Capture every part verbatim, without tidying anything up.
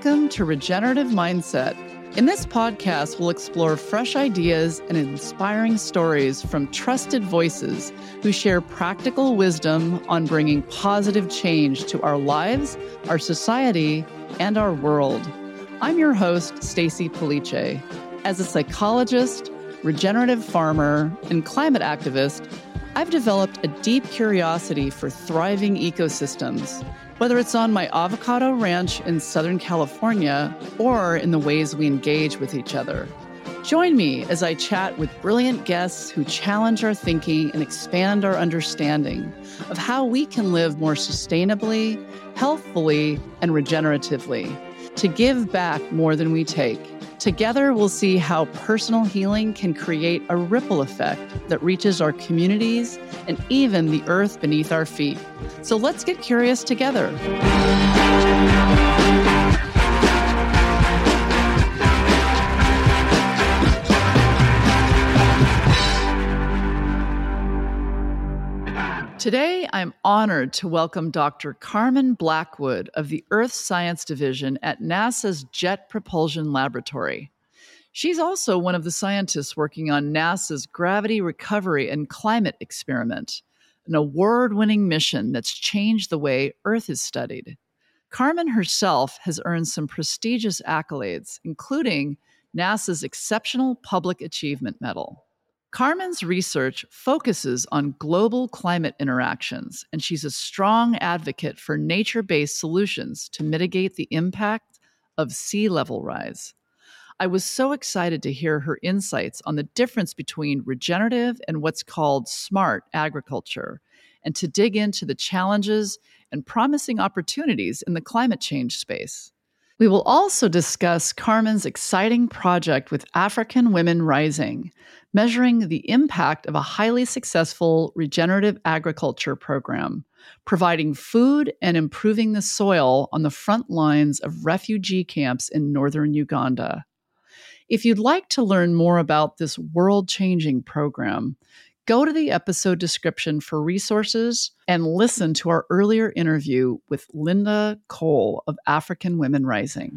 Welcome to Regenerative Mindset. In this podcast, we'll explore fresh ideas and inspiring stories from trusted voices who share practical wisdom on bringing positive change to our lives, our society, and our world. I'm your host, Stacy Police. As a psychologist, regenerative farmer, and climate activist, I've developed a deep curiosity for thriving ecosystems, whether it's on my avocado ranch in Southern California or in the ways we engage with each other. Join me as I chat with brilliant guests who challenge our thinking and expand our understanding of how we can live more sustainably, healthfully, and regeneratively, to give back more than we take. Together, we'll see how personal healing can create a ripple effect that reaches our communities and even the earth beneath our feet. So let's get curious together. Today, I'm honored to welcome Doctor Carmen Blackwood of the Earth Science Division at NASA's Jet Propulsion Laboratory. She's also one of the scientists working on NASA's Gravity Recovery and Climate Experiment, an award-winning mission that's changed the way Earth is studied. Carmen herself has earned some prestigious accolades, including NASA's Exceptional Public Achievement Medal. Carmen's research focuses on global climate interactions, and she's a strong advocate for nature-based solutions to mitigate the impact of sea level rise. I was so excited to hear her insights on the difference between regenerative and what's called smart agriculture, and to dig into the challenges and promising opportunities in the climate change space. We will also discuss Carmen's exciting project with African Women Rising, measuring the impact of a highly successful regenerative agriculture program, providing food and improving the soil on the front lines of refugee camps in northern Uganda. If you'd like to learn more about this world-changing program, go to the episode description for resources and listen to our earlier interview with Linda Cole of African Women Rising.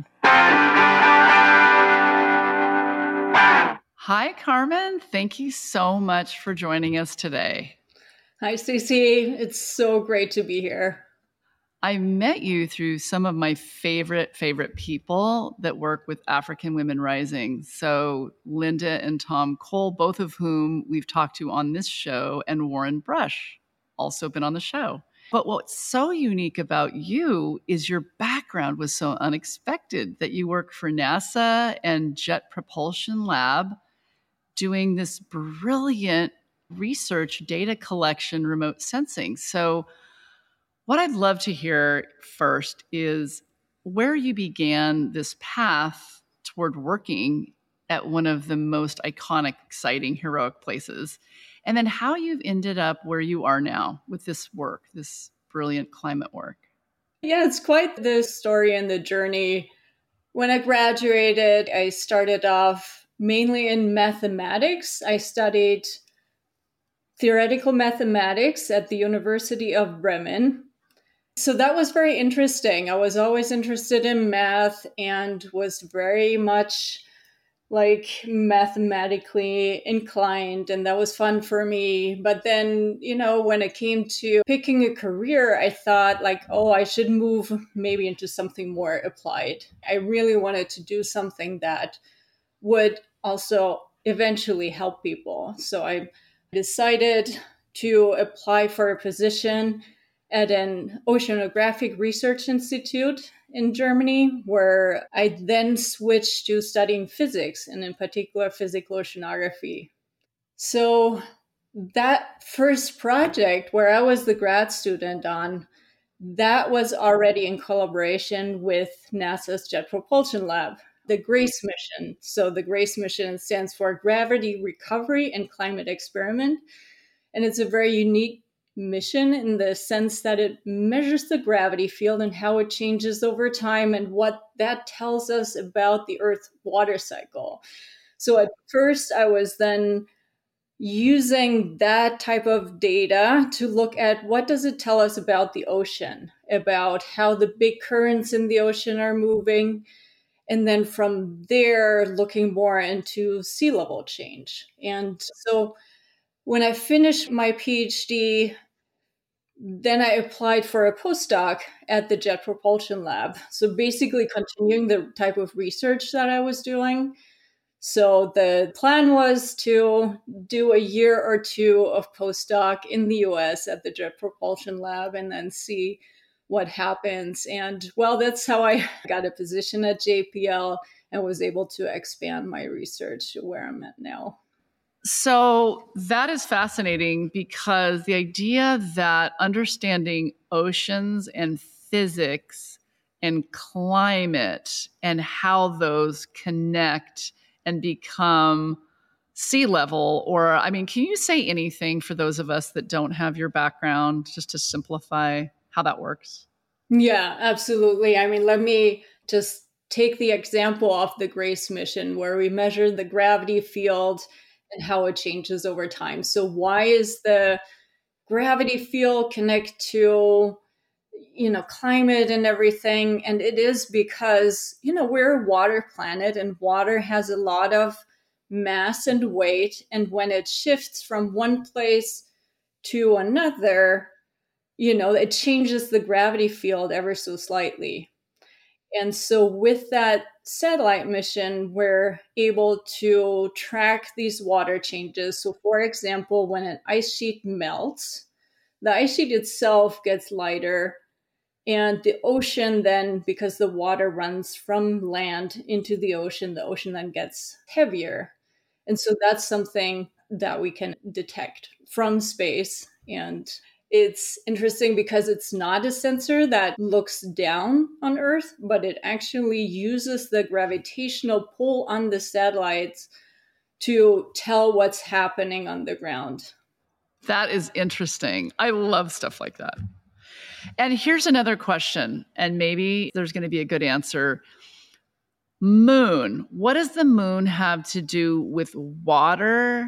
Hi, Carmen. Thank you so much for joining us today. Hi, Stacey. It's so great to be here. I met you through some of my favorite, favorite people that work with African Women Rising. So Linda and Tom Cole, both of whom we've talked to on this show, and Warren Brush, also been on the show. But what's so unique about you is your background was so unexpected, that you work for NASA and Jet Propulsion Lab doing this brilliant research, data collection, remote sensing. So what I'd love to hear first is where you began this path toward working at one of the most iconic, exciting, heroic places, and then how you've ended up where you are now with this work, this brilliant climate work. Yeah, it's quite the story and the journey. When I graduated, I started off mainly in mathematics. I studied theoretical mathematics at the University of Bremen. So that was very interesting. I was always interested in math and was very much like mathematically inclined, and that was fun for me. But then, you know, when it came to picking a career, I thought like, oh, I should move maybe into something more applied. I really wanted to do something that would also eventually help people. So I decided to apply for a position at an oceanographic research institute in Germany, where I then switched to studying physics, and in particular physical oceanography. So that first project where I was the grad student on, that was already in collaboration with NASA's Jet Propulsion Lab, the GRACE mission. So the GRACE mission stands for Gravity Recovery and Climate Experiment. And it's a very unique mission in the sense that it measures the gravity field and how it changes over time and what that tells us about the Earth water cycle. So at first, I was then using that type of data to look at what does it tell us about the ocean. about how the big currents in the ocean are moving. And then from there, looking more into sea level change. And so when I finished my PhD, then I applied for a postdoc at the Jet Propulsion Lab. So basically continuing the type of research that I was doing. So the plan was to do a year or two of postdoc in the U S at the Jet Propulsion Lab and then see what happens. And well, that's how I got a position at J P L and was able to expand my research to where I'm at now. So that is fascinating because the idea that understanding oceans and physics and climate and how those connect and become sea level, or, I mean, can you say anything for those of us that don't have your background, just to simplify how that works? Yeah, absolutely. I mean, let me just take the example of the GRACE mission where we measured the gravity field and how it changes over time. So why is the gravity field connect to, you know, climate and everything? And it is because, you know, we're a water planet and water has a lot of mass and weight. And when it shifts from one place to another, you know, it changes the gravity field ever so slightly. And so with that satellite mission, we're able to track these water changes. So for example, when an ice sheet melts, the ice sheet itself gets lighter, and the ocean then, because the water runs from land into the ocean, the ocean then gets heavier. And so that's something that we can detect from space. And it's interesting because it's not a sensor that looks down on Earth, but it actually uses the gravitational pull on the satellites to tell what's happening on the ground. That is interesting. I love stuff like that. And here's another question, and maybe there's going to be a good answer. Moon. What does the moon have to do with water,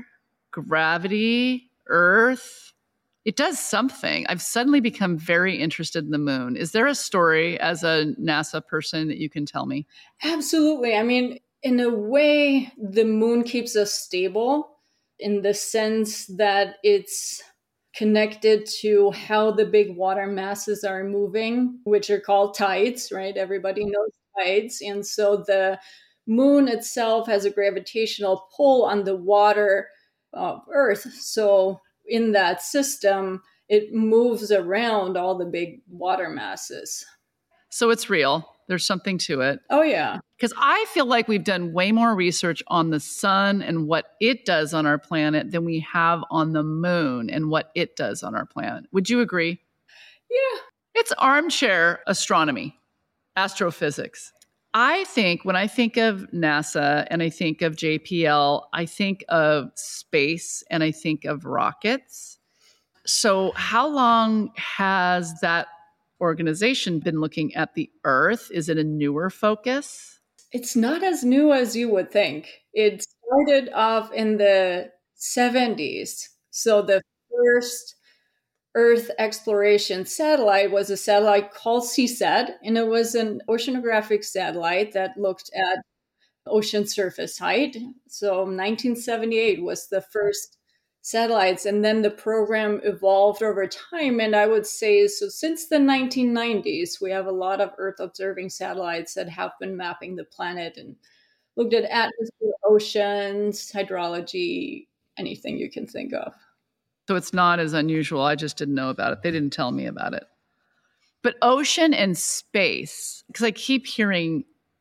gravity, Earth? It does something. I've suddenly become very interested in the moon. Is there a story as a NASA person that you can tell me? Absolutely. I mean, in a way, the moon keeps us stable in the sense that it's connected to how the big water masses are moving, which are called tides, right? Everybody knows tides. And so the moon itself has a gravitational pull on the water of Earth. So in that system, it moves around all the big water masses. So it's real. There's something to it. Oh, yeah. Because I feel like we've done way more research on the sun and what it does on our planet than we have on the moon and what it does on our planet. Would you agree? Yeah. It's armchair astronomy, astrophysics. I think when I think of NASA and I think of J P L, I think of space and I think of rockets. So, how long has that organization been looking at the Earth? Is it a newer focus? It's not as new as you would think. It started off in the seventies. So the first Earth exploration satellite was a satellite called CSAT, and it was an oceanographic satellite that looked at ocean surface height. So nineteen seventy-eight was the first satellites, and then the program evolved over time. And I would say, so since the nineteen nineties, we have a lot of Earth observing satellites that have been mapping the planet and looked at atmosphere, oceans, hydrology, anything you can think of. So it's not as unusual. I just didn't know about it. They didn't tell me about it. But ocean and space, because I keep hearing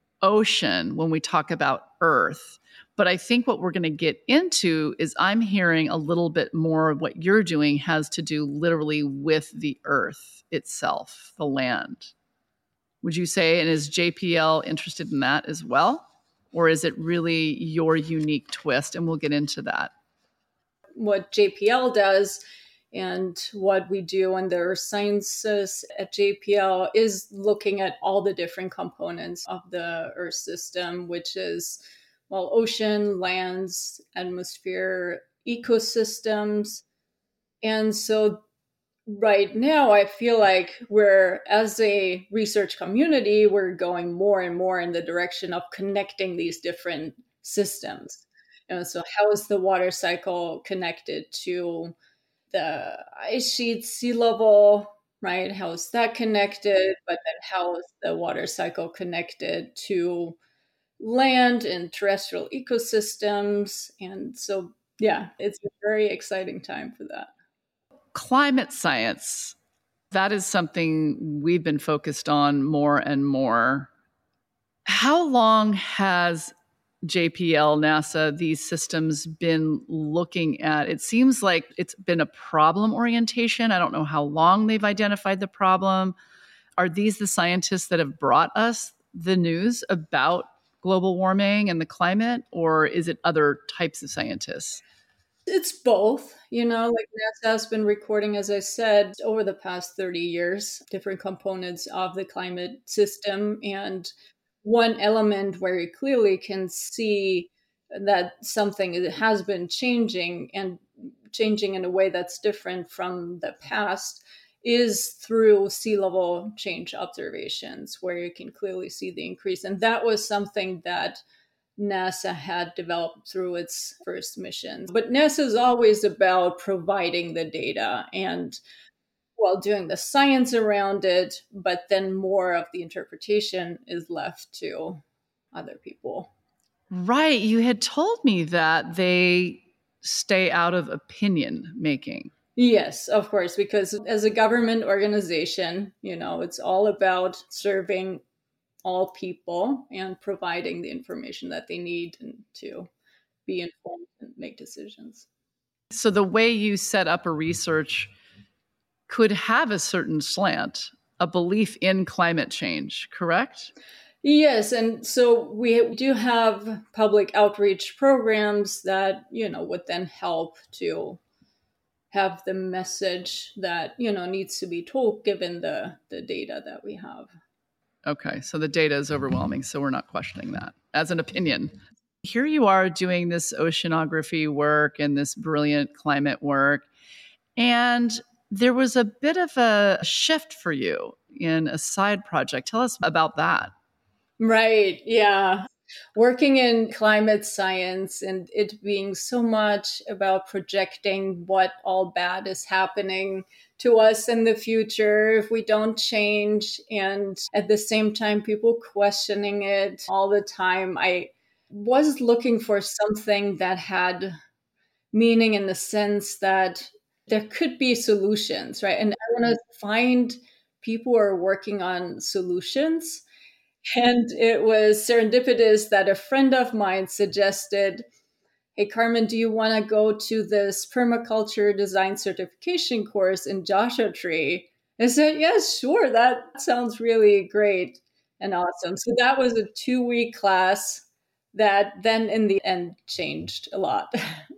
ocean when we talk about Earth. But I think what we're going to get into is I'm hearing a little bit more of what you're doing has to do literally with the Earth itself, the land. Would you say, and is J P L interested in that as well? Or is it really your unique twist? And we'll get into that. What J P L does and what we do in the earth sciences at J P L is looking at all the different components of the Earth system, which is, well, ocean, lands, atmosphere, ecosystems. And so right now, I feel like we're, as a research community, we're going more and more in the direction of connecting these different systems. You know, so how is the water cycle connected to the ice sheet, sea level, right? How is that connected? But then how is the water cycle connected to land and terrestrial ecosystems? And so, yeah, it's a very exciting time for that. Climate science, that is something we've been focused on more and more. How long has J P L, NASA, these systems been looking at? It seems like it's been a problem orientation. I don't know how long they've identified the problem. Are these the scientists that have brought us the news about global warming and the climate, or is it other types of scientists? It's both, you know, like NASA has been recording, as I said, over the past thirty years, different components of the climate system. And one element where you clearly can see that something has been changing and changing in a way that's different from the past is through sea level change observations, where you can clearly see the increase. And that was something that NASA had developed through its first missions. But NASA is always about providing the data and, well, doing the science around it, but then more of the interpretation is left to other people. Right. You had told me that they stay out of opinion making. Yes, of course, because as a government organization, you know, it's all about serving all people and providing the information that they need and to be informed and make decisions. So the way you set up a research could have a certain slant, a belief in climate change, correct? Yes, and so we do have public outreach programs that, you know, would then help to have the message that, you know, needs to be told given the the data that we have. Okay, so the data is overwhelming, so we're not questioning that as an opinion. Here you are doing this oceanography work and this brilliant climate work, and there was a bit of a shift for you in a side project. Tell us about that. Right, yeah. Working in climate science and it being so much about projecting what all bad is happening to us in the future if we don't change, and at the same time people questioning it all the time. I was looking for something that had meaning in the sense that there could be solutions, right? And I want to find people who are working on solutions. And it was serendipitous that a friend of mine suggested, "Hey, Carmen, do you want to go to this permaculture design certification course in Joshua Tree?" I said, "Yes, sure. That sounds really great and awesome." So that was a two week class that then in the end changed a lot.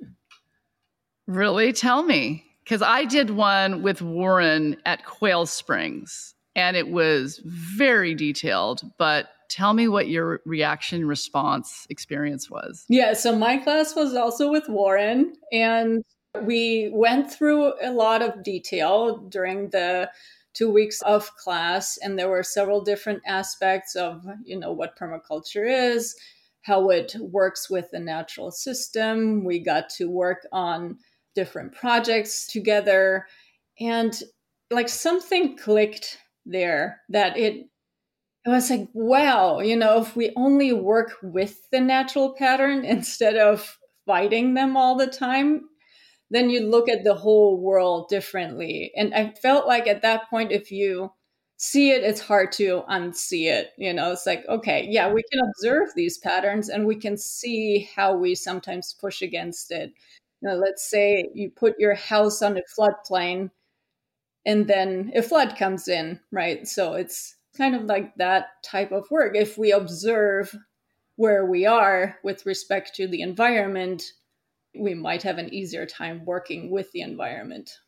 Really? Tell me. Because I did one with Warren at Quail Springs, and it was very detailed, but tell me what your reaction response experience was. Yeah, so my class was also with Warren, and we went through a lot of detail during the two weeks of class, and there were several different aspects of, you know, what permaculture is, how it works with the natural system. We got to work on different projects together, and like something clicked there that it I was like, wow, you know, if we only work with the natural pattern instead of fighting them all the time, then you look at the whole world differently. And I felt like at that point, if you see it, it's hard to unsee it. You know, it's like, okay, yeah, we can observe these patterns and we can see how we sometimes push against it. You know, let's say you put your house on a floodplain and then a flood comes in, right? So it's kind of like that type of work. If we observe where we are with respect to the environment, we might have an easier time working with the environment.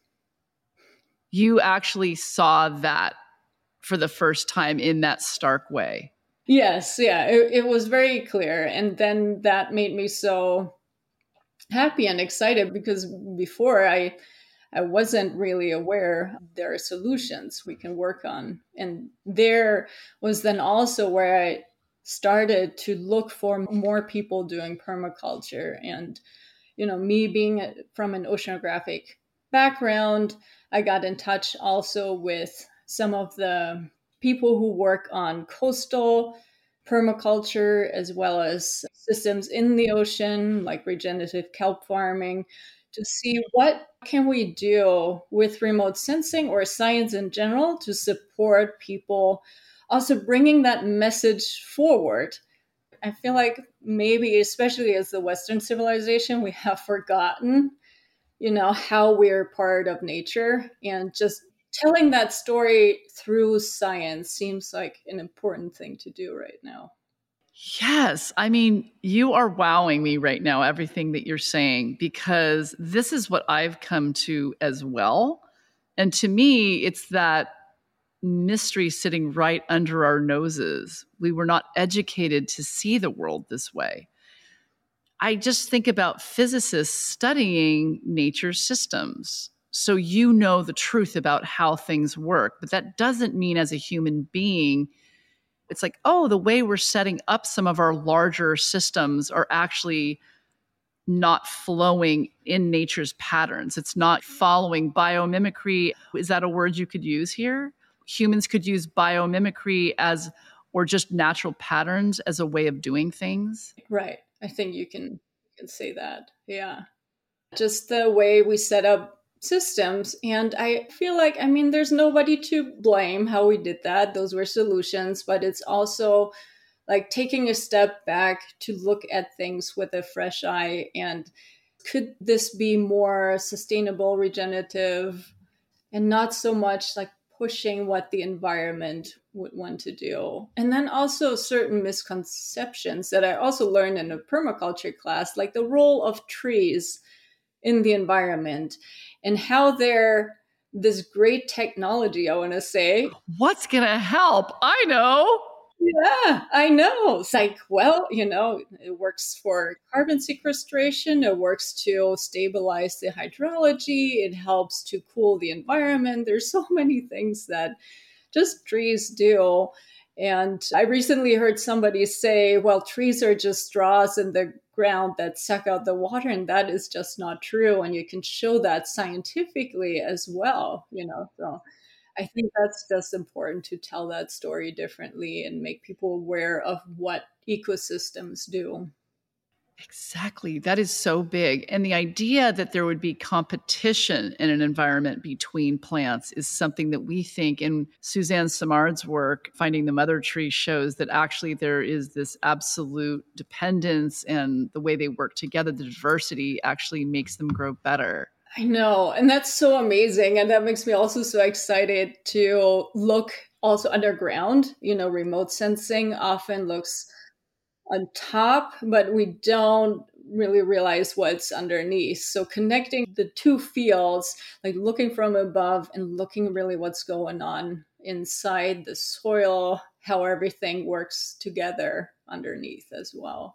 You actually saw that for the first time in that stark way. Yes, yeah, it, it was very clear. And then that made me so happy and excited because before I I wasn't really aware there are solutions we can work on. And there was then also where I started to look for more people doing permaculture. And, you know, me being from an oceanographic background, I got in touch also with some of the people who work on coastal permaculture as well as systems in the ocean like regenerative kelp farming to see what can we do with remote sensing or science in general to support people also bringing that message forward. I feel like maybe especially as the Western civilization we have forgotten, you know, how we're part of nature, and just telling that story through science seems like an important thing to do right now. Yes. I mean, you are wowing me right now, everything that you're saying, because this is what I've come to as well. And to me, it's that mystery sitting right under our noses. We were not educated to see the world this way. I just think about physicists studying nature's systems. So you know the truth about how things work, but that doesn't mean as a human being, it's like, oh, the way we're setting up some of our larger systems are actually not flowing in nature's patterns. It's not following biomimicry. Is that a word you could use here? Humans could use biomimicry as, or just natural patterns as a way of doing things. Right. I think you can, you can say that. Yeah. Just the way we set up systems. And I feel like, I mean, there's nobody to blame how we did that. Those were solutions, but it's also like taking a step back to look at things with a fresh eye. And could this be more sustainable, regenerative, and not so much like pushing what the environment would want to do? And then also certain misconceptions that I also learned in a permaculture class, like the role of trees in the environment and how they're this great technology, I want to say. What's going to help? I know. Yeah, I know. It's like, well, you know, it works for carbon sequestration. It works to stabilize the hydrology. It helps to cool the environment. There's so many things that just trees do. And I recently heard somebody say, well, trees are just straws in the ground that suck out the water. And that is just not true. And you can show that scientifically as well, you know, so I think that's just important to tell that story differently and make people aware of what ecosystems do. Exactly. That is so big. And the idea that there would be competition in an environment between plants is something that we think in Suzanne Simard's work, Finding the Mother Tree, shows that actually there is this absolute dependence, and the way they work together, the diversity actually makes them grow better. I know. And that's so amazing. And that makes me also so excited to look also underground. You know, remote sensing often looks on top, but we don't really realize what's underneath. So connecting the two fields, like looking from above and looking really what's going on inside the soil, how everything works together underneath as well.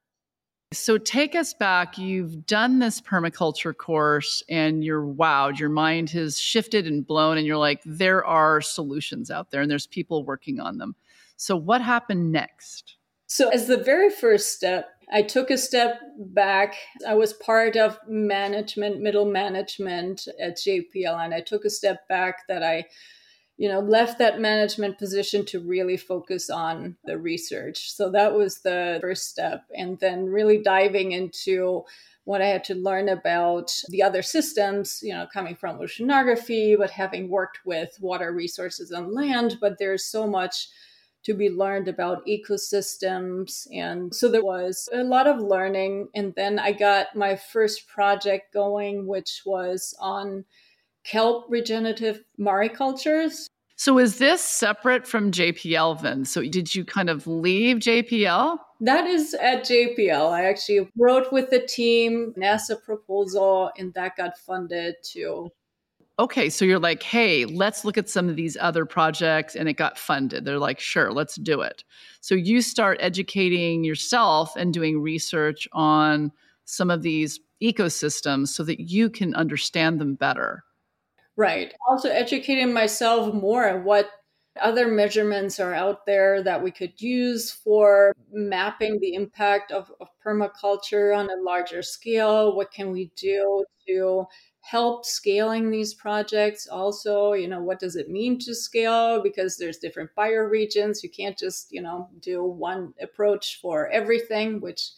So take us back. You've done this permaculture course and you're wowed. Your mind has shifted and blown, and you're like, there are solutions out there and there's people working on them. So what happened next? So as the very first step, I took a step back. I was part of management, middle management at J P L, and I took a step back that I, you know, left that management position to really focus on the research. So that was the first step. And then really diving into what I had to learn about the other systems, you know, coming from oceanography, but having worked with water resources on land, but there's so much to be learned about ecosystems. And so there was a lot of learning. And then I got my first project going, which was on kelp regenerative maricultures. So is this separate from J P L then? So did you kind of leave J P L? That is at J P L. I actually wrote with the team, NASA proposal, and that got funded too. Okay, so you're like, hey, let's look at some of these other projects, and it got funded. They're like, sure, let's do it. So you start educating yourself and doing research on some of these ecosystems so that you can understand them better. Right. Also educating myself more on what other measurements are out there that we could use for mapping the impact of, of permaculture on a larger scale. What can we do to help scaling these projects? Also, you know, what does it mean to scale? Because there's different bioregions. You can't just, you know, do one approach for everything, which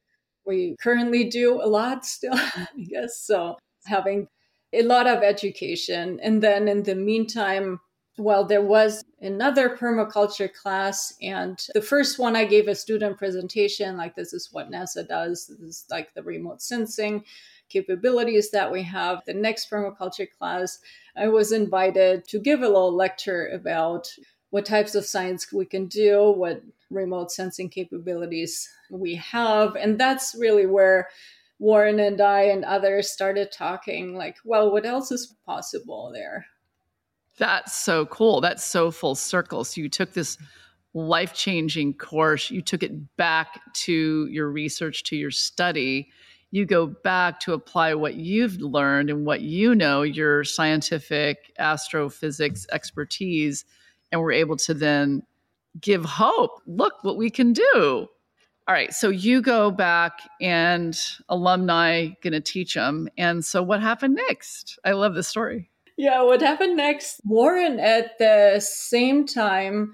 we currently do a lot still, I guess. So having a lot of education. And then in the meantime, well, there was another permaculture class, and the first one I gave a student presentation, like this is what NASA does. This is like the remote sensing capabilities that we have. The next permaculture class, I was invited to give a little lecture about what types of science we can do, what remote sensing capabilities we have. And that's really where Warren and I and others started talking like, well, what else is possible there? That's so cool. That's so full circle. So you took this life-changing course, you took it back to your research, to your study. You go back to apply what you've learned and what you know, your scientific astrophysics expertise, and we're able to then give hope. Look what we can do. All right, so you go back and alumni going to teach them. And so what happened next? I love this story. Yeah, what happened next? Warren, at the same time,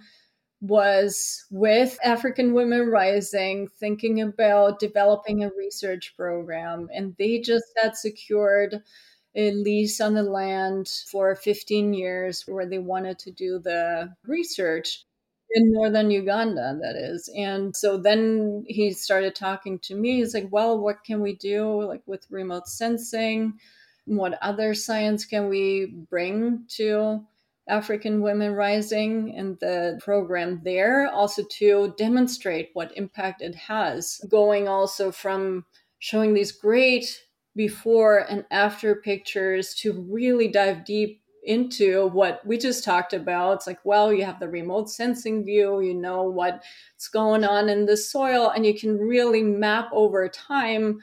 was with African Women Rising, thinking about developing a research program. And they just had secured a lease on the land for fifteen years where they wanted to do the research in northern Uganda, that is. And so then he started talking to me. He's like, well, what can we do like with remote sensing? What other science can we bring to African Women Rising and the program there, also to demonstrate what impact it has, going also from showing these great before and after pictures to really dive deep into what we just talked about. It's like, well, you have the remote sensing view, you know what's going on in the soil, and you can really map over time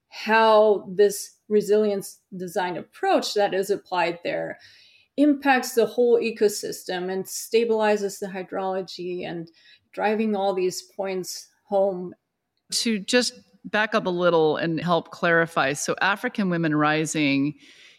how this resilience design approach that is applied there impacts the whole ecosystem and stabilizes the hydrology and driving all these points home. To just back up a little and help clarify, so African Women Rising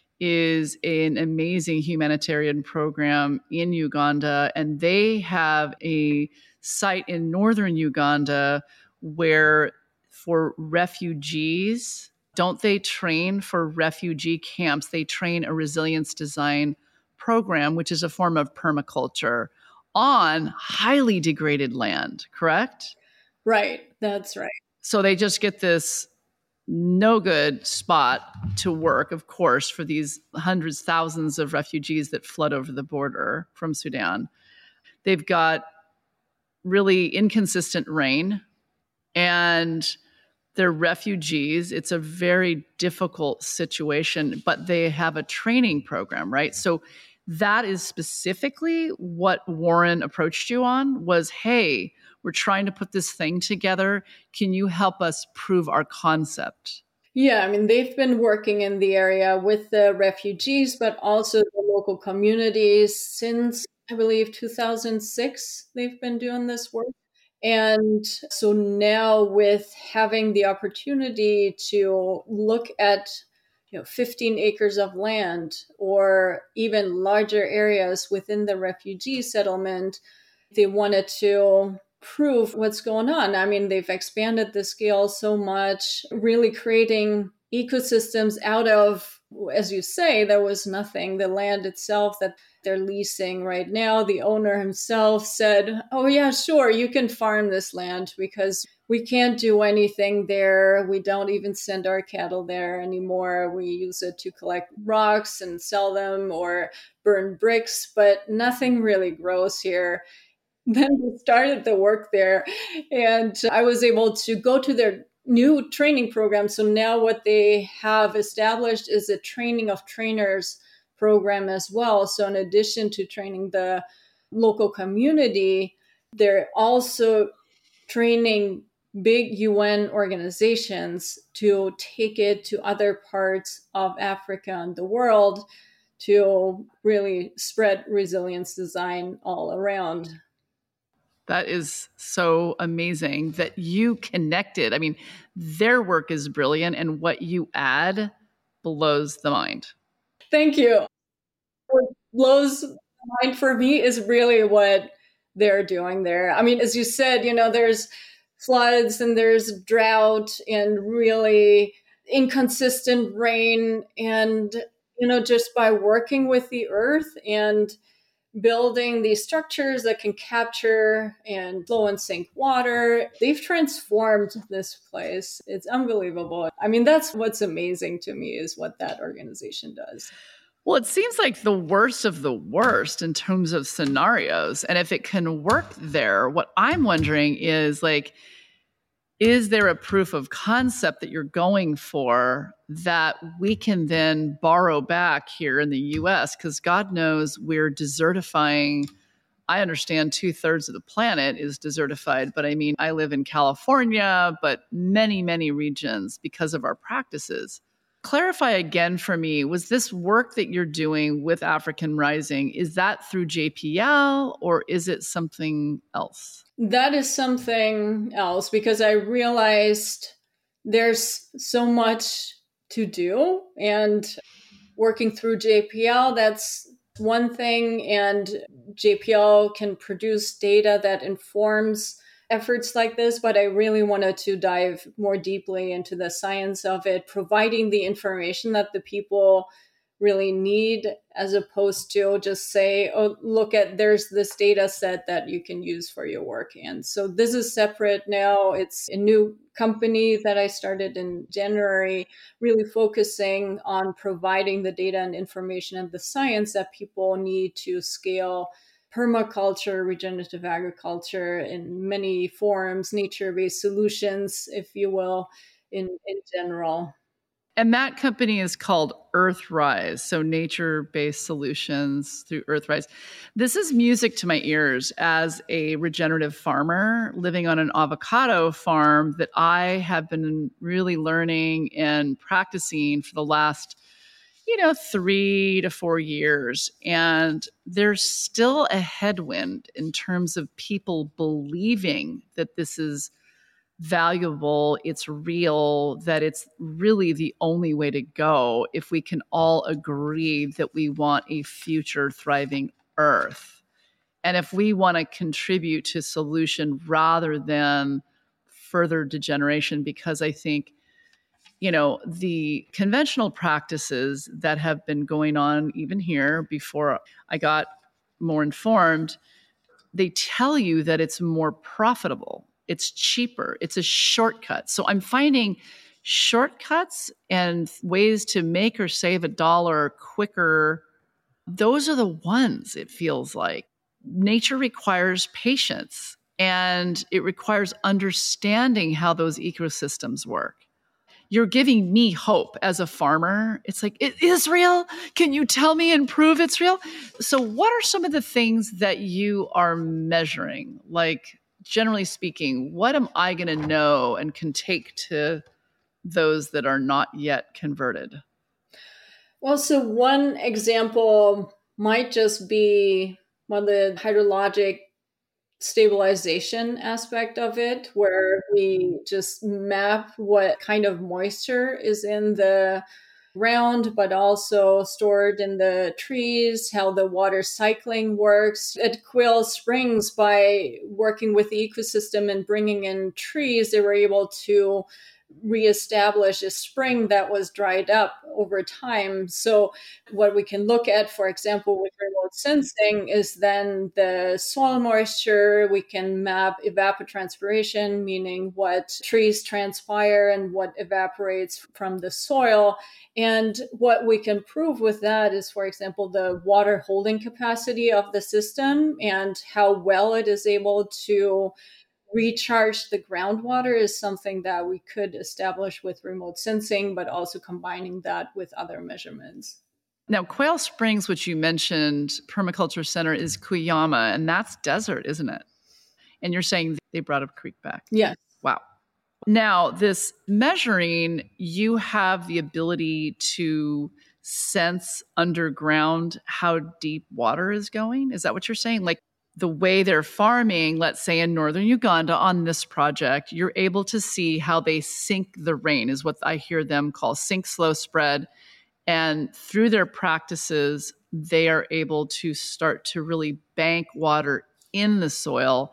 is an amazing humanitarian program in Uganda, and they have a site in northern Uganda where for refugees, don't they train for refugee camps? They train a resilience design program, which is a form of permaculture on highly degraded land, correct? Right, that's right. So they just get this no good spot to work, of course, for these hundreds, thousands of refugees that flood over the border from Sudan. They've got really inconsistent rain, and they're refugees. It's a very difficult situation, but they have a training program, right? So that is specifically what Warren approached you on was, hey, we're trying to put this thing together. Can you help us prove our concept? Yeah, I mean, they've been working in the area with the refugees, but also the local communities since, I believe, two thousand six. They've been doing this work. And so now with having the opportunity to look at you know, fifteen acres of land or even larger areas within the refugee settlement, they wanted to prove what's going on. I mean, they've expanded the scale so much, really creating ecosystems out of, as you say, there was nothing. The land itself that they're leasing right now, the owner himself said, oh yeah, sure, you can farm this land because we can't do anything there. We don't even send our cattle there anymore. We use it to collect rocks and sell them or burn bricks, but nothing really grows here. Then we started the work there, and I was able to go to their new training program. So now what they have established is a training of trainers program as well. So in addition to training the local community, they're also training big U N organizations to take it to other parts of Africa and the world to really spread resilience design all around. That is so amazing that you connected. I mean, their work is brilliant, and what you add blows the mind. Thank you. What blows the mind for me is really what they're doing there. I mean, as you said, you know, there's floods and there's drought and really inconsistent rain. And, you know, just by working with the earth and building these structures that can capture and flow and sink water, they've transformed this place. It's unbelievable. I mean, that's what's amazing to me is what that organization does. Well, it seems like the worst of the worst in terms of scenarios. And if it can work there, what I'm wondering is like, is there a proof of concept that you're going for that we can then borrow back here in the U S? Because God knows we're desertifying. I understand two thirds of the planet is desertified, but I mean, I live in California, but many, many regions because of our practices. Clarify again for me, was this work that you're doing with African Rising, is that through J P L or is it something else? That is something else because I realized there's so much to do, and working through J P L, that's one thing, and J P L can produce data that informs efforts like this, but I really wanted to dive more deeply into the science of it, providing the information that the people really need, as opposed to just say, oh, look at, there's this data set that you can use for your work. And so this is separate now. It's a new company that I started in January, really focusing on providing the data and information and the science that people need to scale permaculture, regenerative agriculture in many forms, nature-based solutions, if you will, in, in general. And that company is called Earthrise, so nature-based solutions through Earthrise. This is music to my ears as a regenerative farmer living on an avocado farm that I have been really learning and practicing for the last you know, three to four years. And there's still a headwind in terms of people believing that this is valuable, it's real, that it's really the only way to go if we can all agree that we want a future thriving Earth. And if we want to contribute to solution rather than further degeneration, because I think you know, the conventional practices that have been going on even here before I got more informed, they tell you that it's more profitable, it's cheaper, it's a shortcut. So I'm finding shortcuts and ways to make or save a dollar quicker. Those are the ones, it feels like. Nature requires patience and it requires understanding how those ecosystems work. You're giving me hope as a farmer. It's like, it is real. Can you tell me and prove it's real? So what are some of the things that you are measuring? Like, generally speaking, what am I going to know and can take to those that are not yet converted? Well, so one example might just be one of the hydrologic stabilization aspect of it, where we just map what kind of moisture is in the ground, but also stored in the trees, how the water cycling works. At Quail Springs, by working with the ecosystem and bringing in trees, they were able to reestablish a spring that was dried up over time. So what we can look at, for example, with remote sensing is then the soil moisture. We can map evapotranspiration, meaning what trees transpire and what evaporates from the soil. And what we can prove with that is, for example, the water holding capacity of the system and how well it is able to recharge the groundwater is something that we could establish with remote sensing, but also combining that with other measurements. Now, Quail Springs, which you mentioned, Permaculture Center, is Cuyama, and that's desert, isn't it? And you're saying they brought a creek back. Yes. Wow. Now, this measuring, you have the ability to sense underground how deep water is going. Is that what you're saying? Like the way they're farming, let's say in northern Uganda on this project, you're able to see how they sink the rain, is what I hear them call sink, slow, spread. And through their practices, they are able to start to really bank water in the soil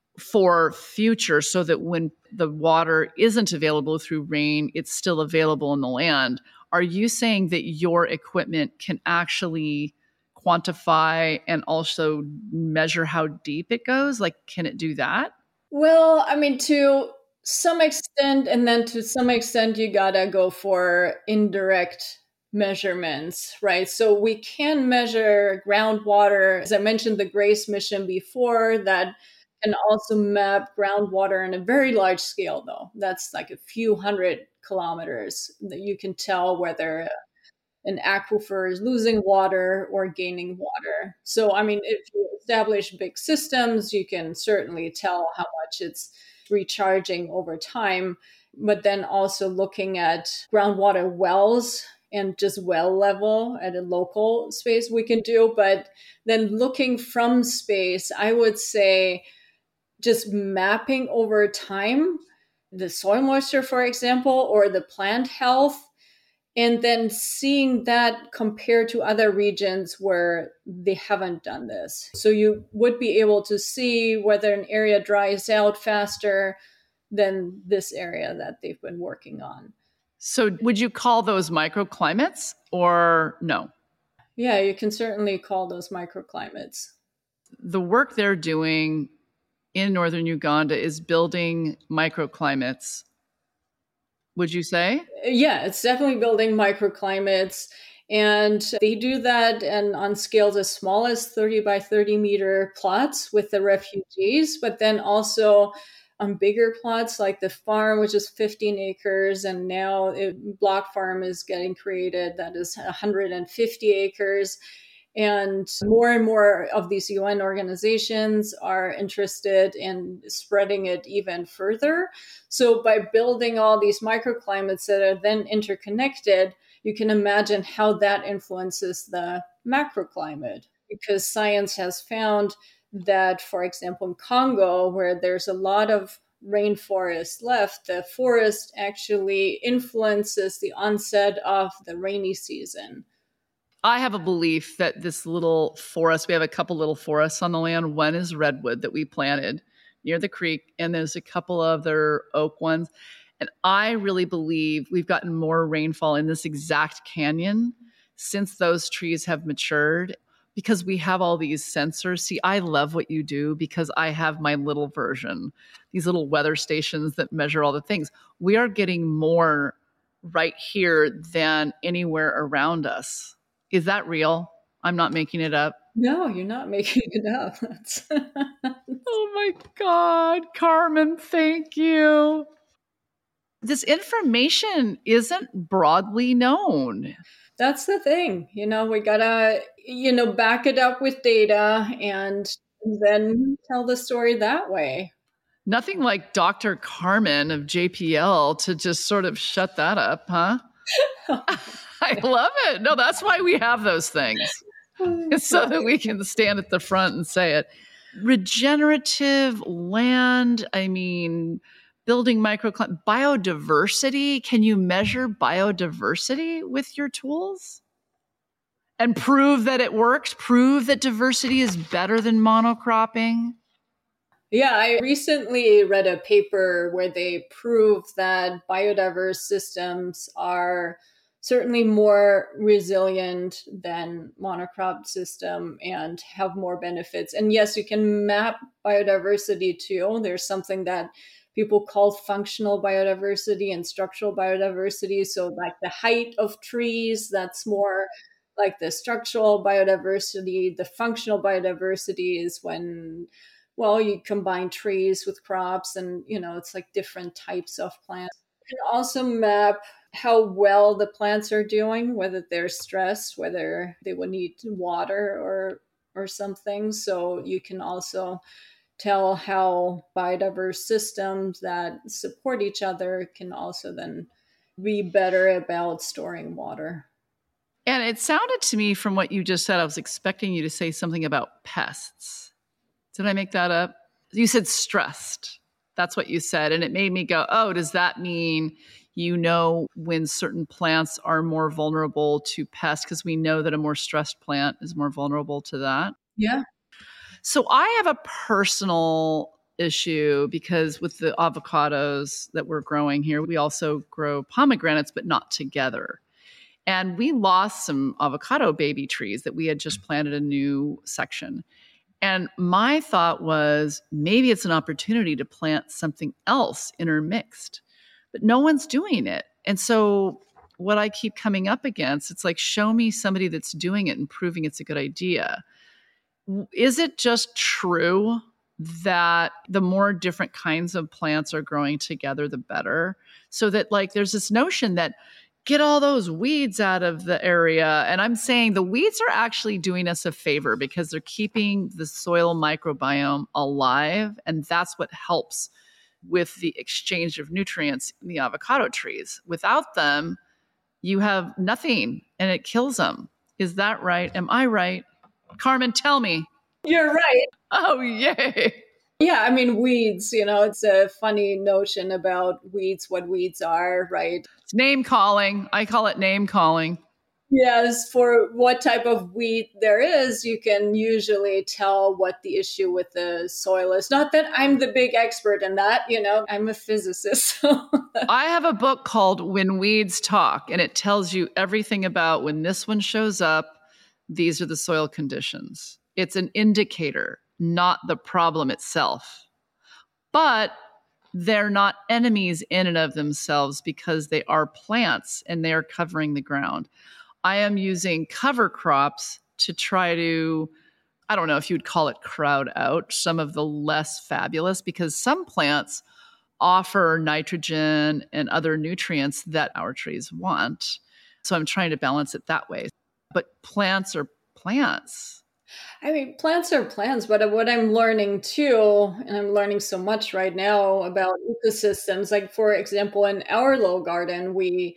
for future so that when the water isn't available through rain, it's still available in the land. Are you saying that your equipment can actually quantify and also measure how deep it goes? Like, can it do that? Well, I mean, to some extent, and then to some extent, you gotta go for indirect measurements, right? So we can measure groundwater. As I mentioned, the GRACE mission before, that can also map groundwater on a very large scale, though. That's like a few hundred kilometers that you can tell whether an aquifer is losing water or gaining water. So, I mean, if you establish big systems, you can certainly tell how much it's recharging over time. But then also looking at groundwater wells and just well level at a local space we can do. But then looking from space, I would say just mapping over time the soil moisture, for example, or the plant health, and then seeing that compared to other regions where they haven't done this. So you would be able to see whether an area dries out faster than this area that they've been working on. So would you call those microclimates or no? Yeah, you can certainly call those microclimates. The work they're doing in northern Uganda is building microclimates, would you say? Yeah, it's definitely building microclimates. And they do that and on scales as small as thirty by thirty meter plots with the refugees, but then also on bigger plots like the farm, which is fifteen acres. And now it, Block Farm is getting created that is one hundred fifty acres. And more and more of these U N organizations are interested in spreading it even further. So by building all these microclimates that are then interconnected, you can imagine how that influences the macroclimate. Because science has found that, for example, in Congo, where there's a lot of rainforest left, the forest actually influences the onset of the rainy season. I have a belief that this little forest, we have a couple little forests on the land. One is redwood that we planted near the creek, and there's a couple other oak ones. And I really believe we've gotten more rainfall in this exact canyon since those trees have matured because we have all these sensors. See, I love what you do because I have my little version, these little weather stations that measure all the things. We are getting more right here than anywhere around us. Is that real? I'm not making it up. No, you're not making it up. Oh my God, Carmen, thank you. This information isn't broadly known. That's the thing. You know, we gotta, you know, back it up with data and then tell the story that way. Nothing like Doctor Carmen of J P L to just sort of shut that up, huh? I love it. No, that's why we have those things. So that we can stand at the front and say it. Regenerative land, I mean, building microclimate, biodiversity. Can you measure biodiversity with your tools? And prove that it works? Prove that diversity is better than monocropping? Yeah, I recently read a paper where they proved that biodiverse systems are certainly more resilient than monocrop system and have more benefits. And yes, you can map biodiversity too. There's something that people call functional biodiversity and structural biodiversity. So like the height of trees, that's more like the structural biodiversity. The functional biodiversity is when, well, you combine trees with crops and, you know, it's like different types of plants. You can also map how well the plants are doing, whether they're stressed, whether they would need water or or something. So you can also tell how biodiverse systems that support each other can also then be better about storing water. And it sounded to me from what you just said, I was expecting you to say something about pests. Did I make that up? You said stressed. That's what you said. And it made me go, oh, does that mean you know when certain plants are more vulnerable to pests? Because we know that a more stressed plant is more vulnerable to that. Yeah. So I have a personal issue because with the avocados that we're growing here, we also grow pomegranates, but not together. And we lost some avocado baby trees that we had just planted a new section. And my thought was maybe it's an opportunity to plant something else intermixed, but no one's doing it. And so what I keep coming up against, it's like, show me somebody that's doing it and proving it's a good idea. Is it just true that the more different kinds of plants are growing together, the better? So that like there's this notion that get all those weeds out of the area. And I'm saying the weeds are actually doing us a favor because they're keeping the soil microbiome alive. And that's what helps with the exchange of nutrients in the avocado trees. Without them, you have nothing and it kills them. Is that right? Am I right? Carmen, tell me. You're right. Oh, yay. Yeah, I mean, weeds, you know, it's a funny notion about weeds, what weeds are, right? It's name calling. I call it name calling. Yes, for what type of weed there is, you can usually tell what the issue with the soil is. Not that I'm the big expert in that, you know, I'm a physicist. So. I have a book called When Weeds Talk, and it tells you everything about when this one shows up, these are the soil conditions. It's an indicator, not the problem itself. But they're not enemies in and of themselves because they are plants and they are covering the ground. I am using cover crops to try to, I don't know if you'd call it crowd out some of the less fabulous, because some plants offer nitrogen and other nutrients that our trees want. So I'm trying to balance it that way. But plants are plants. I mean, plants are plants, but what I'm learning too, and I'm learning so much right now about ecosystems, like for example, in our little garden, we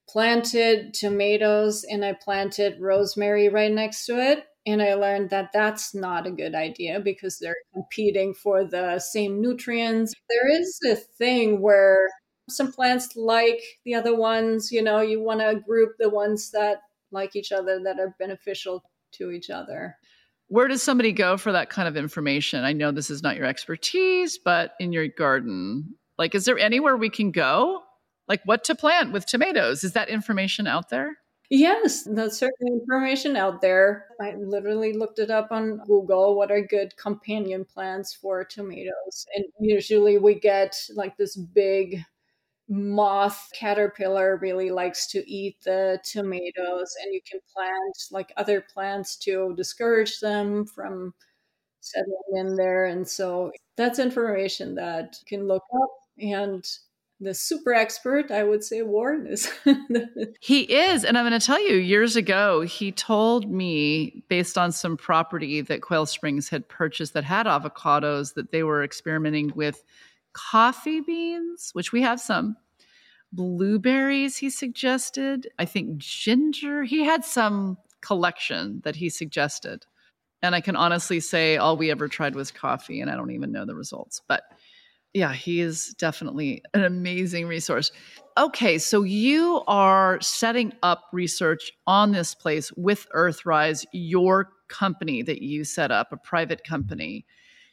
planted tomatoes and I planted rosemary right next to it. And I learned that that's not a good idea because they're competing for the same nutrients. There is a thing where some plants like the other ones, you know, you want to group the ones that like each other, that are beneficial to each other. Where does somebody go for that kind of information? I know this is not your expertise, but in your garden, like, is there anywhere we can go? Like what to plant with tomatoes? Is that information out there? Yes, that's certainly information out there. I literally looked it up on Google. What are good companion plants for tomatoes? And usually we get like this big moth caterpillar really likes to eat the tomatoes, and you can plant like other plants to discourage them from settling in there. And so that's information that you can look up. And the super expert, I would say Warren is. He is. And I'm going to tell you, years ago, he told me, based on some property that Quail Springs had purchased that had avocados, that they were experimenting with coffee beans, which we have some, blueberries, he suggested, I think ginger. He had some collection that he suggested. And I can honestly say all we ever tried was coffee, and I don't even know the results. But yeah, he is definitely an amazing resource. Okay, so you are setting up research on this place with Earthrise, your company that you set up, a private company.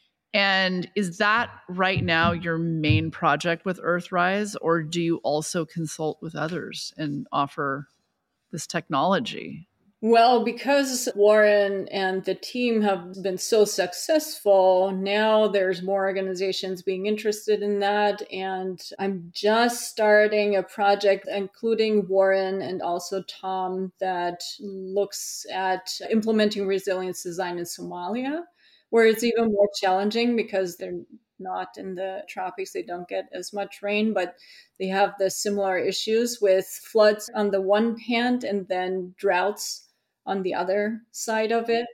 And is that right now your main project with Earthrise, or do you also consult with others and offer this technology? Well, because Warren and the team have been so successful, now there's more organizations being interested in that. And I'm just starting a project, including Warren and also Tom, that looks at implementing resilience design in Somalia, where it's even more challenging because they're not in the tropics. They don't get as much rain, but they have the similar issues with floods on the one hand and then droughts on the other side of it.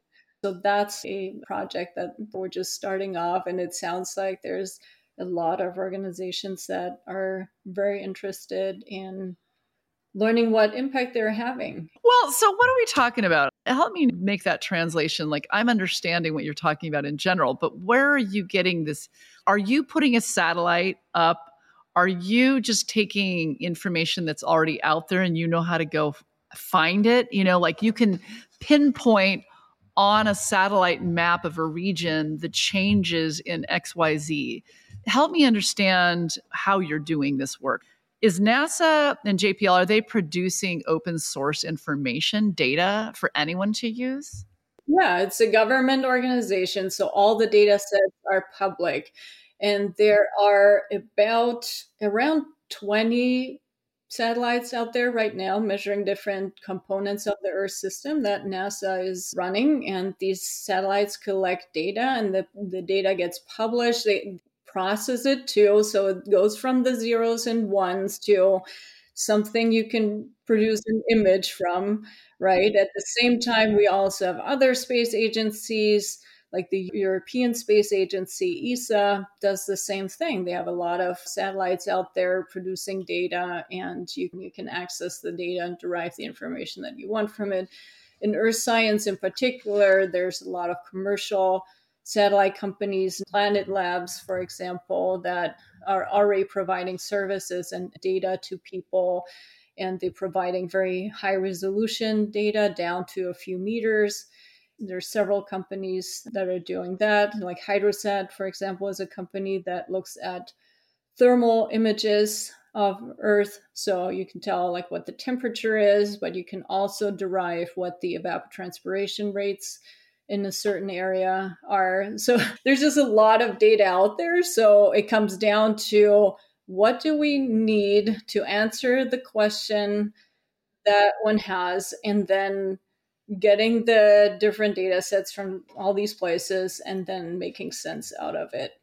So that's a project that we're just starting off. And it sounds like there's a lot of organizations that are very interested in learning what impact they're having. Well, so what are we talking about? Help me make that translation. Like, I'm understanding what you're talking about in general, but where are you getting this? Are you putting a satellite up? Are you just taking information that's already out there and you know how to go f- find it? You know, like you can pinpoint on a satellite map of a region the changes in X Y Z. Help me understand how you're doing this work. Is NASA and J P L, are they producing open source information, data for anyone to use? Yeah, it's a government organization, so all the data sets are public. And there are about around twenty satellites out there right now measuring different components of the Earth system that NASA is running. And these satellites collect data, and the, the data gets published. They process it too. So it goes from the zeros and ones to something you can produce an image from, right? At the same time, we also have other space agencies like the European Space Agency, E S A, does the same thing. They have a lot of satellites out there producing data, and you, you can access the data and derive the information that you want from it. In earth science in particular, there's a lot of commercial satellite companies, Planet Labs, for example, that are already providing services and data to people. And they're providing very high resolution data down to a few meters. There's several companies that are doing that. Like Hydrosat, for example, is a company that looks at thermal images of Earth. So you can tell like what the temperature is, but you can also derive what the evapotranspiration rates in a certain area are. So there's just a lot of data out there. So it comes down to what do we need to answer the question that one has, and then getting the different data sets from all these places and then making sense out of it.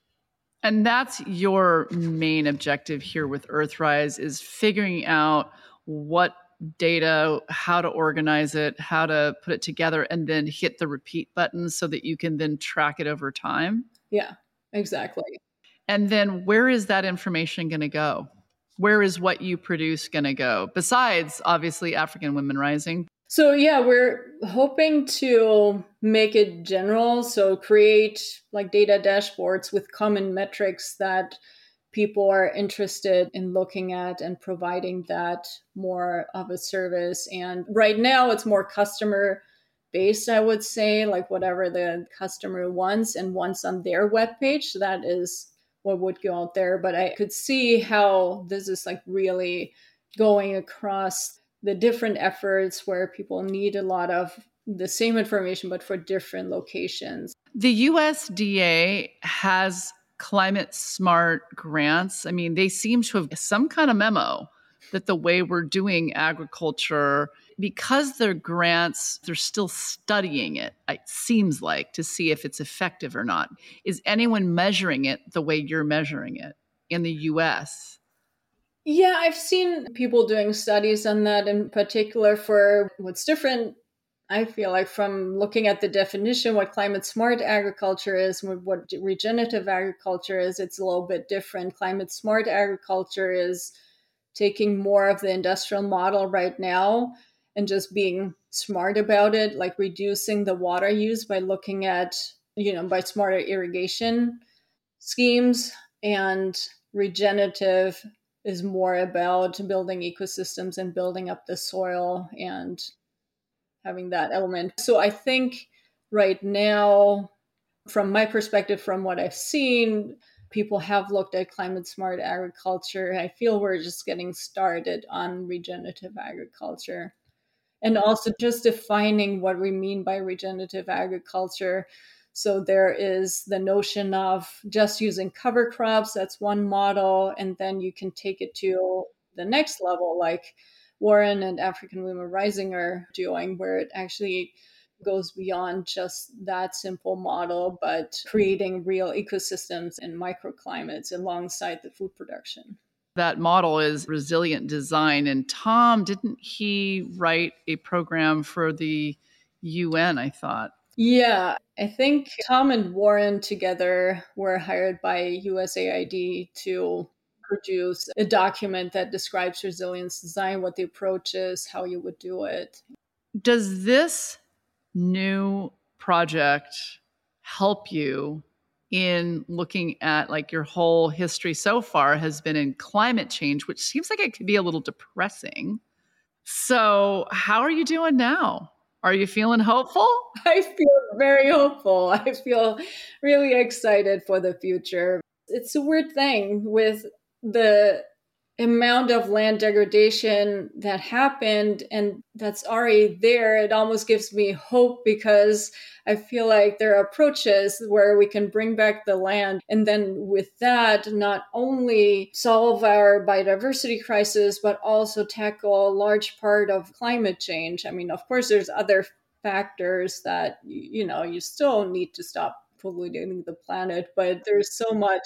And that's your main objective here with Earthrise, is figuring out what data, how to organize it, how to put it together, and then hit the repeat button so that you can then track it over time. Yeah, exactly. And then where is that information going to go? Where is what you produce going to go? Besides, obviously, African Women Rising. So yeah, we're hoping to make it general. So create like data dashboards with common metrics that people are interested in looking at, and providing that more of a service. And right now it's more customer based, I would say, like whatever the customer wants and wants on their webpage, that is what would go out there. But I could see how this is like really going across the different efforts where people need a lot of the same information, but for different locations. The U S D A has climate smart grants. I mean, they seem to have some kind of memo that the way we're doing agriculture, because they're grants, they're still studying it, it seems like, to see if it's effective or not. Is anyone measuring it the way you're measuring it in the U S? Yeah, I've seen people doing studies on that in particular. For what's different, I feel like, from looking at the definition, what climate smart agriculture is, what regenerative agriculture is, it's a little bit different. Climate smart agriculture is taking more of the industrial model right now and just being smart about it, like reducing the water use by looking at, you know, by smarter irrigation schemes. And regenerative is more about building ecosystems and building up the soil and having that element. So I think right now, from my perspective, from what I've seen, people have looked at climate smart agriculture. I feel we're just getting started on regenerative agriculture. And also just defining what we mean by regenerative agriculture. So there is the notion of just using cover crops. That's one model. And then you can take it to the next level, like Warren and African Women Rising are doing, where it actually goes beyond just that simple model, but creating real ecosystems and microclimates alongside the food production. That model is resilient design. And Tom, didn't he write a program for the U N, I thought? Yeah, I think Tom and Warren together were hired by U S A I D to produce a document that describes resilience design, what the approach is, how you would do it. Does this new project help you in looking at, like, your whole history so far has been in climate change, which seems like it could be a little depressing. So how are you doing now? Are you feeling hopeful? I feel very hopeful. I feel really excited for the future. It's a weird thing with the amount of land degradation that happened and that's already there. It almost gives me hope because I feel like there are approaches where we can bring back the land and then with that not only solve our biodiversity crisis but also tackle a large part of climate change. I mean, of course there's other factors that you know you still need to stop polluting the planet, but there's so much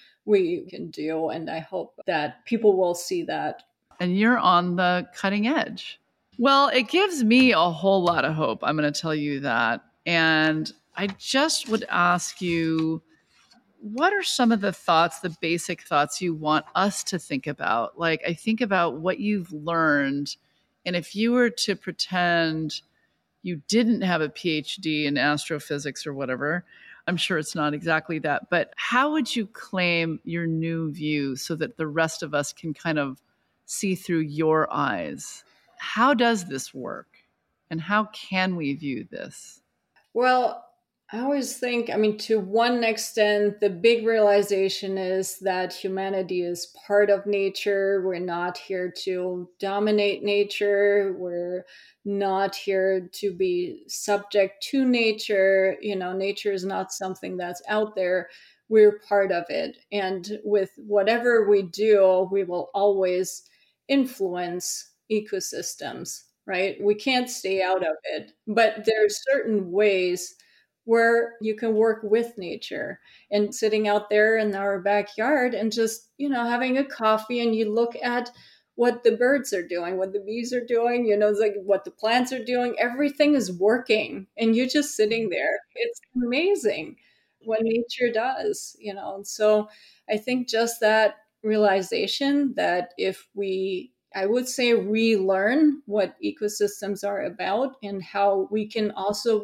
we can do. And I hope that people will see that. And you're on the cutting edge. Well, it gives me a whole lot of hope. I'm going to tell you that. And I just would ask you, what are some of the thoughts, the basic thoughts you want us to think about? Like, I think about what you've learned. And if you were to pretend you didn't have a P H D in astrophysics or whatever, I'm sure it's not exactly that, but how would you claim your new view so that the rest of us can kind of see through your eyes? How does this work? And how can we view this? Well, I always think, I mean, to one extent, the big realization is that humanity is part of nature. We're not here to dominate nature. We're not here to be subject to nature. You know, nature is not something that's out there. We're part of it. And with whatever we do, we will always influence ecosystems, right? We can't stay out of it, but there are certain ways where you can work with nature and sitting out there in our backyard and just, you know, having a coffee and you look at what the birds are doing, what the bees are doing, you know, it's like what the plants are doing, everything is working and you're just sitting there. It's amazing what nature does, you know. And so I think just that realization that if we, I would say, relearn what ecosystems are about and how we can also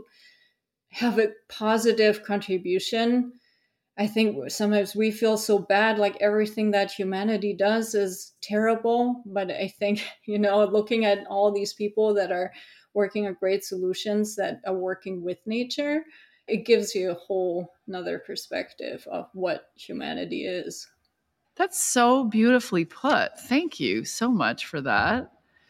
have a positive contribution. I think sometimes we feel so bad, like everything that humanity does is terrible. But I think, you know, looking at all these people that are working on great solutions that are working with nature, it gives you a whole another perspective of what humanity is. That's so beautifully put. Thank you so much for that.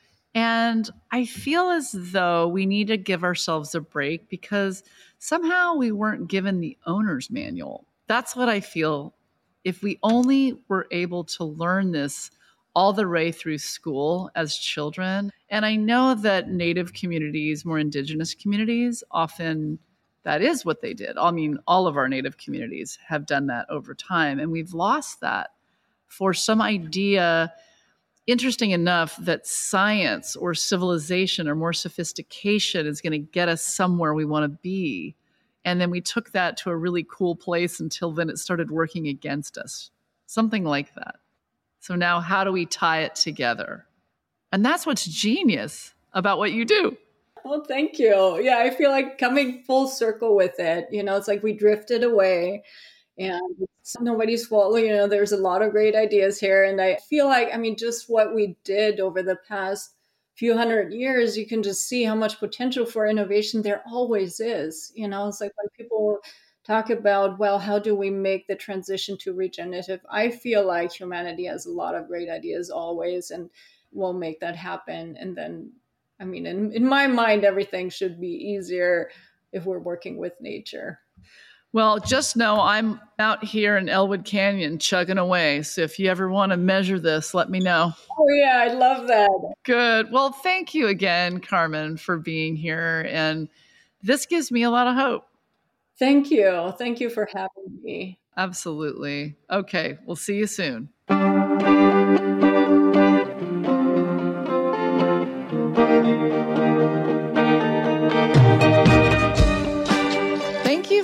And I feel as though we need to give ourselves a break because somehow we weren't given the owner's manual. That's what I feel. If we only were able to learn this all the way through school as children, and I know that Native communities, more indigenous communities, often that is what they did. I mean, all of our Native communities have done that over time, and we've lost that for some idea. Interesting enough that science or civilization or more sophistication is going to get us somewhere we want to be. And then we took that to a really cool place until then it started working against us. Something like that. So now how do we tie it together? And that's what's genius about what you do. Well, thank you. Yeah, I feel like coming full circle with it. You know, it's like we drifted away. And it's nobody's fault. You know, there's a lot of great ideas here. And I feel like, I mean, just what we did over the past few hundred years, you can just see how much potential for innovation there always is. You know, it's like when people talk about, well, how do we make the transition to regenerative? I feel like humanity has a lot of great ideas always, and we'll make that happen. And then, I mean, in, in my mind, everything should be easier if we're working with nature. Well, just know I'm out here in Elwood Canyon chugging away. So if you ever want to measure this, let me know. Oh, yeah, I love that. Good. Well, thank you again, Carmen, for being here. And this gives me a lot of hope. Thank you. Thank you for having me. Absolutely. Okay, we'll see you soon.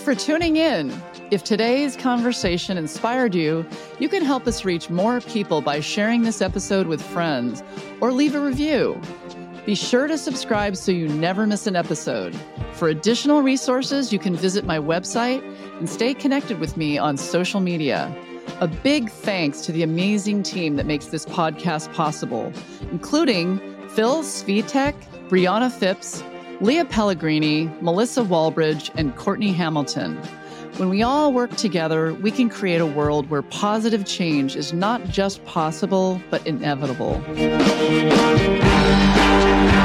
for tuning in. If today's conversation inspired you, you can help us reach more people by sharing this episode with friends or leave a review. Be sure to subscribe so you never miss an episode. For additional resources, you can visit my website and stay connected with me on social media. A big thanks to the amazing team that makes this podcast possible, including Phil Svitek, Brianna Phipps, Leah Pellegrini, Melissa Walbridge, and Courtney Hamilton. When we all work together, we can create a world where positive change is not just possible, but inevitable.